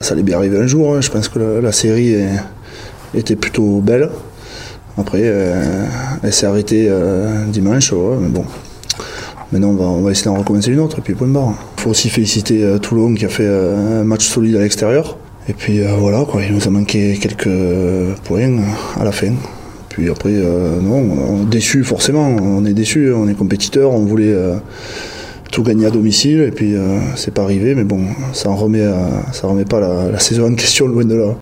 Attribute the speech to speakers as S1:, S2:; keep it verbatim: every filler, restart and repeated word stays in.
S1: ça allait bien arriver un jour. Hein. Je pense que la, la série est, était plutôt belle. Après, euh, elle s'est arrêtée euh, dimanche, ouais, mais bon. Maintenant, on va, on va essayer d'en recommencer une autre, et puis point barre. Il faut aussi féliciter euh, Toulon qui a fait euh, un match solide à l'extérieur. Et puis euh, voilà, quoi, il nous a manqué quelques points à la fin. Puis après, euh, non, on est déçu forcément, on est déçu, on est compétiteur, on voulait euh, tout gagner à domicile, et puis euh, c'est pas arrivé, mais bon, ça en remet, à, ça remet pas la, la saison en question, loin de là.